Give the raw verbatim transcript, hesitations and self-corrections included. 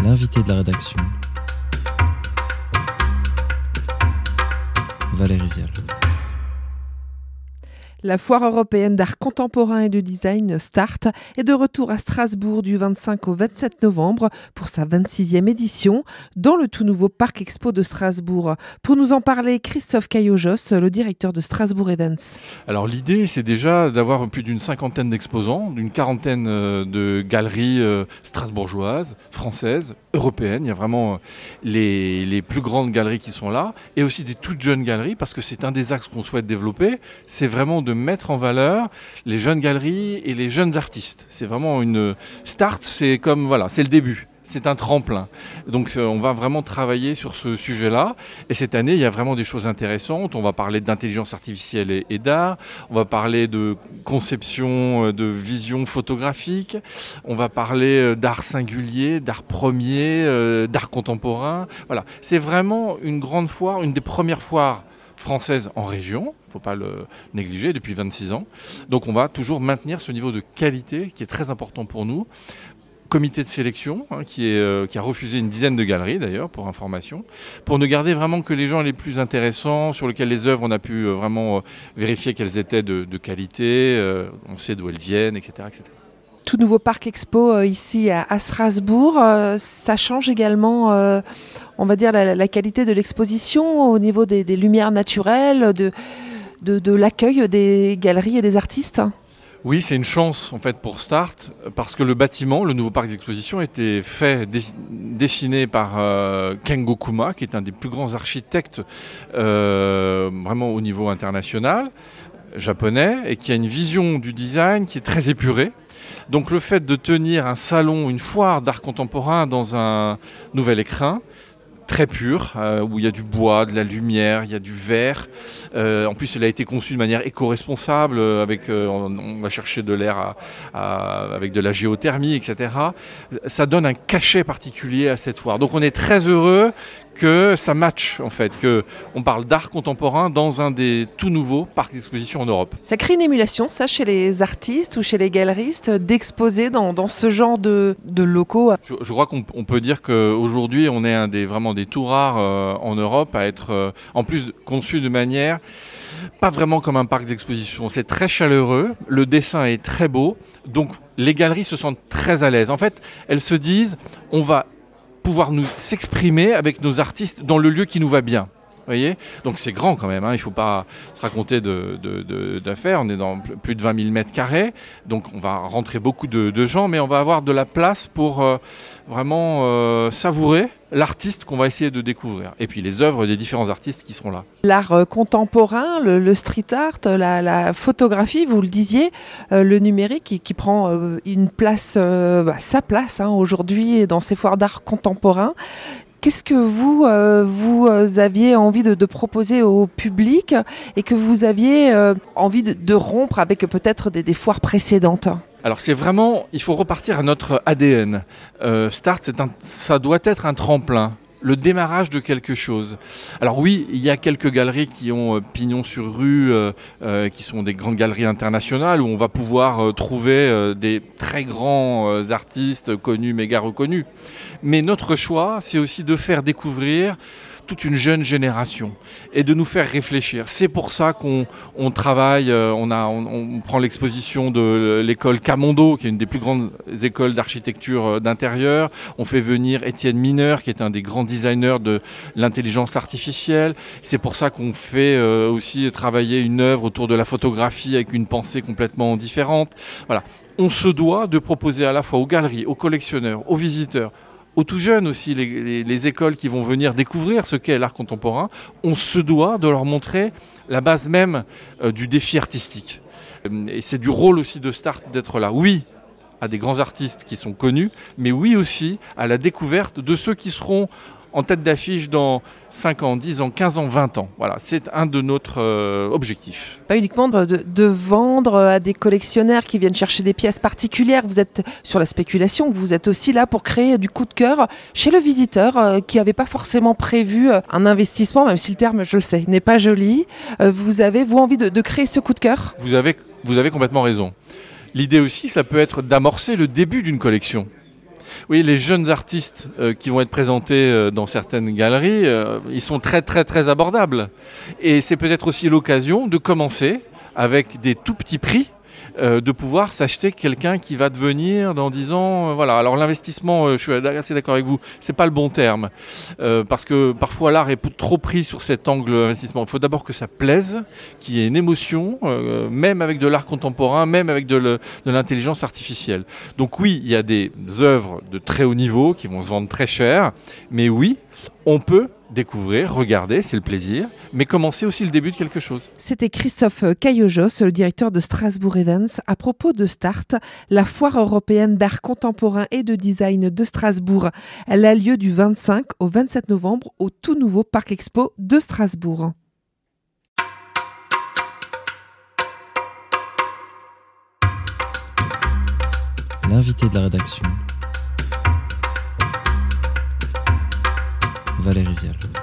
L'invité de la rédaction, Valérie Vial. La foire européenne d'art contemporain et de design Start est de retour à Strasbourg du vingt-cinq au vingt-sept novembre pour sa vingt-sixième édition dans le tout nouveau Parc Expo de Strasbourg. Pour nous en parler, Christophe Caillot-Josse, le directeur de Strasbourg Events. Alors l'idée, c'est déjà d'avoir plus d'une cinquantaine d'exposants, d'une quarantaine de galeries strasbourgeoises, françaises, européennes. Il y a vraiment les, les plus grandes galeries qui sont là et aussi des toutes jeunes galeries parce que c'est un des axes qu'on souhaite développer. C'est vraiment de mettre en valeur les jeunes galeries et les jeunes artistes. C'est vraiment une start, c'est comme voilà, c'est le début. C'est un tremplin. Donc euh, on va vraiment travailler sur ce sujet-là. Et cette année, il y a vraiment des choses intéressantes. On va parler d'intelligence artificielle et, et d'art. On va parler de conception, euh, de vision photographique. On va parler euh, d'art singulier, d'art premier, euh, d'art contemporain. Voilà. C'est vraiment une grande foire, une des premières foires françaises en région. Il ne faut pas le négliger, depuis vingt-six ans. Donc on va toujours maintenir ce niveau de qualité qui est très important pour nous. Comité de sélection hein, qui, est, euh, qui a refusé une dizaine de galeries d'ailleurs pour information, pour ne garder vraiment que les gens les plus intéressants, sur lesquels les œuvres on a pu euh, vraiment euh, vérifier qu'elles étaient de, de qualité, euh, on sait d'où elles viennent, et cetera, et cetera. Tout nouveau Parc Expo euh, ici à, à Strasbourg, euh, ça change également, euh, on va dire, la, la qualité de l'exposition au niveau des, des lumières naturelles, de, de, de l'accueil des galeries et des artistes. Oui, c'est une chance en fait pour Start parce que le bâtiment, le nouveau parc d'exposition, était fait, dessiné par euh, Kengo Kuma, qui est un des plus grands architectes euh, vraiment au niveau international, japonais, et qui a une vision du design qui est très épurée. Donc le fait de tenir un salon, une foire d'art contemporain dans un nouvel écrin, très pur, euh, où il y a du bois, de la lumière, il y a du verre. Euh, en plus, elle a été conçue de manière éco-responsable, euh, avec, euh, on, on va chercher de l'air à, à, avec de la géothermie, et cetera. Ça donne un cachet particulier à cette foire. Donc on est très heureux que ça matche, en fait, qu'on parle d'art contemporain dans un des tout nouveaux parcs d'exposition en Europe. Ça crée une émulation, ça, chez les artistes ou chez les galeristes, d'exposer dans, dans ce genre de, de locaux. Je, je crois qu'on on peut dire qu'aujourd'hui, on est un des, vraiment des tout rares euh, en Europe à être, euh, en plus, conçu de manière pas vraiment comme un parc d'exposition. C'est très chaleureux, le dessin est très beau, donc les galeries se sentent très à l'aise. En fait, elles se disent, on va pouvoir nous s'exprimer avec nos artistes dans le lieu qui nous va bien. Voyez, donc c'est grand quand même, hein. Il ne faut pas se raconter de, de, de, d'affaires, on est dans plus de vingt mille mètres carrés, donc on va rentrer beaucoup de, de gens, mais on va avoir de la place pour euh, vraiment euh, savourer l'artiste qu'on va essayer de découvrir, et puis les œuvres des différents artistes qui seront là. L'art euh, contemporain, le, le street art, la, la photographie, vous le disiez, euh, le numérique qui, qui prend euh, une place, euh, bah, sa place hein, aujourd'hui dans ces foires d'art contemporain. Qu'est-ce que vous, euh, vous aviez envie de, de proposer au public et que vous aviez euh, envie de, de rompre avec peut-être des, des foires précédentes ? Alors c'est vraiment, il faut repartir à notre A D N. Euh, Start, c'est un, ça doit être un tremplin, le démarrage de quelque chose. Alors oui, il y a quelques galeries qui ont euh, pignon sur rue, euh, euh, qui sont des grandes galeries internationales où on va pouvoir euh, trouver euh, des très grands euh, artistes connus, méga reconnus. Mais notre choix, c'est aussi de faire découvrir toute une jeune génération et de nous faire réfléchir. C'est pour ça qu'on on travaille, euh, on, a, on, on prend l'exposition de l'école Camondo, qui est une des plus grandes écoles d'architecture d'intérieur. On fait venir Étienne Mineur, qui est un des grands designers de l'intelligence artificielle. C'est pour ça qu'on fait euh, aussi travailler une œuvre autour de la photographie avec une pensée complètement différente. Voilà. On se doit de proposer à la fois aux galeries, aux collectionneurs, aux visiteurs, aux tout jeunes aussi, les, les, les écoles qui vont venir découvrir ce qu'est l'art contemporain, on se doit de leur montrer la base même euh, du défi artistique. Et c'est du rôle aussi de Start d'être là. Oui, à des grands artistes qui sont connus, mais oui aussi à la découverte de ceux qui seront en tête d'affiche dans cinq ans, dix ans, quinze ans, vingt ans. Voilà, c'est un de notre euh, objectifs. Pas uniquement de, de vendre à des collectionneurs qui viennent chercher des pièces particulières. Vous êtes sur la spéculation, vous êtes aussi là pour créer du coup de cœur chez le visiteur euh, qui n'avait pas forcément prévu euh, un investissement, même si le terme, je le sais, n'est pas joli. Euh, vous avez, vous, envie de, de créer ce coup de cœur ? Vous avez, vous avez complètement raison. L'idée aussi, ça peut être d'amorcer le début d'une collection. Oui, les jeunes artistes euh, qui vont être présentés euh, dans certaines galeries, euh, ils sont très très très abordables. Et c'est peut-être aussi l'occasion de commencer avec des tout petits prix, euh, de pouvoir s'acheter quelqu'un qui va devenir dans dix ans. Euh, voilà. Alors l'investissement, euh, je suis assez d'accord avec vous, c'est pas le bon terme. Euh, parce que parfois l'art est trop pris sur cet angle investissement. Il faut d'abord que ça plaise, qu'il y ait une émotion, euh, même avec de l'art contemporain, même avec de, le, de l'intelligence artificielle. Donc oui, il y a des œuvres de très haut niveau qui vont se vendre très cher, mais oui, on peut découvrir, regarder, c'est le plaisir, mais commencer aussi le début de quelque chose. C'était Christophe Caillojosse, le directeur de Strasbourg Events, à propos de Start, la foire européenne d'art contemporain et de design de Strasbourg. Elle a lieu du vingt-cinq au vingt-sept novembre au tout nouveau Parc Expo de Strasbourg. L'invité de la rédaction, Valérie Vial.